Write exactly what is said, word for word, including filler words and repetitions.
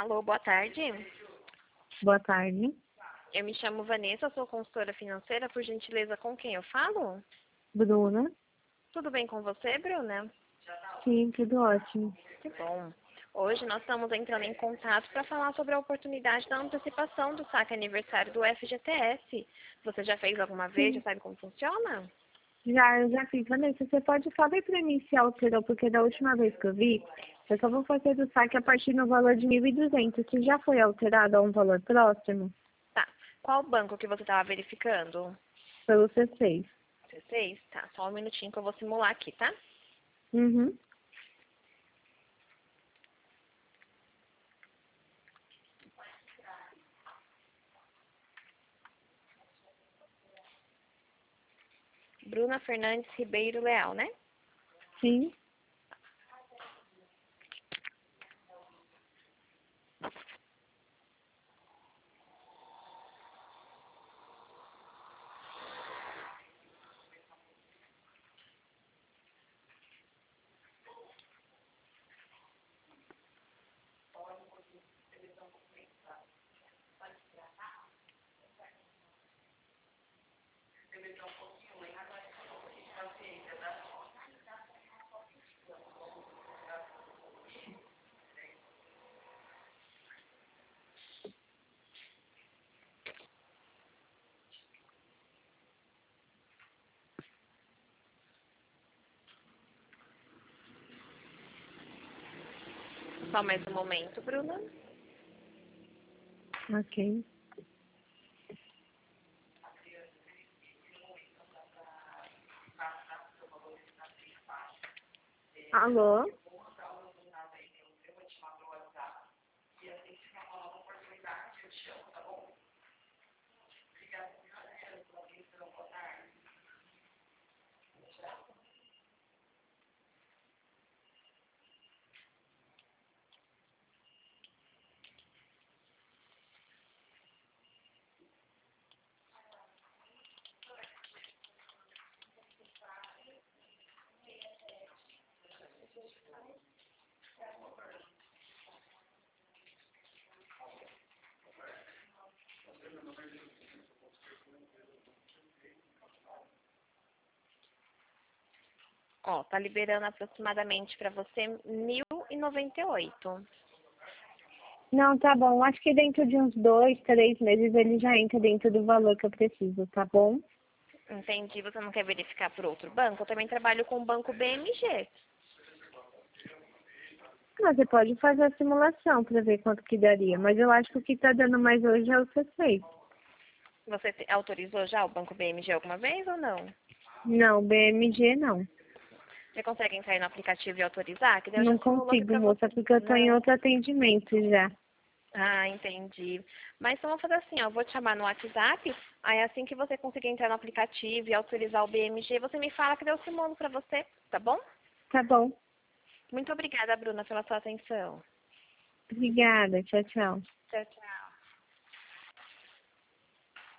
Alô, boa tarde. Boa tarde. Eu me chamo Vanessa, sou consultora financeira. Por gentileza, com quem eu falo? Bruna? Tudo bem com você, Bruna? Sim, tudo ótimo. Que bom. Hoje nós estamos entrando em contato para falar sobre a oportunidade da antecipação do saque aniversário do F G T S. Você já fez alguma vez? Já Sim. sabe como funciona? Já, eu já fiz. Vanessa, você pode só ver para mim se alterou, porque da última vez que eu vi, eu só vou fazer do saque a partir do valor de mil e duzentos. Se já foi alterado a um valor próximo, Tá. Qual banco que você estava verificando? pelo C seis. C seis? Tá, só um minutinho que eu vou simular aqui, tá? Uhum. Bruna Fernandes Ribeiro Leal, né? Sim. Só mais um momento, Bruna. Ok. Alô? Ó, tá liberando aproximadamente para você mil e noventa e oito. Não, tá bom. Acho que dentro de uns dois, três meses ele já entra dentro do valor que eu preciso, tá bom? Entendi. Você não quer verificar por outro banco? Eu também trabalho com o banco B M G. Mas você pode fazer a simulação para ver quanto que daria. Mas eu acho que o que tá dando mais hoje é o C seis. Você te- autorizou já o banco B M G alguma vez ou não? Não, B M G não. Você consegue entrar aí no aplicativo e autorizar? Que daí eu já Não simulo aqui consigo, pra você. moça, porque eu tô em Não. outro atendimento já. Ah, entendi. Mas então vou fazer assim, ó. Eu vou te chamar no WhatsApp. Aí assim que você conseguir entrar no aplicativo e autorizar o B M G, você me fala que eu simulo pra você, tá bom? Tá bom. Muito obrigada, Bruna, pela sua atenção. Obrigada. Tchau, tchau. Tchau, tchau.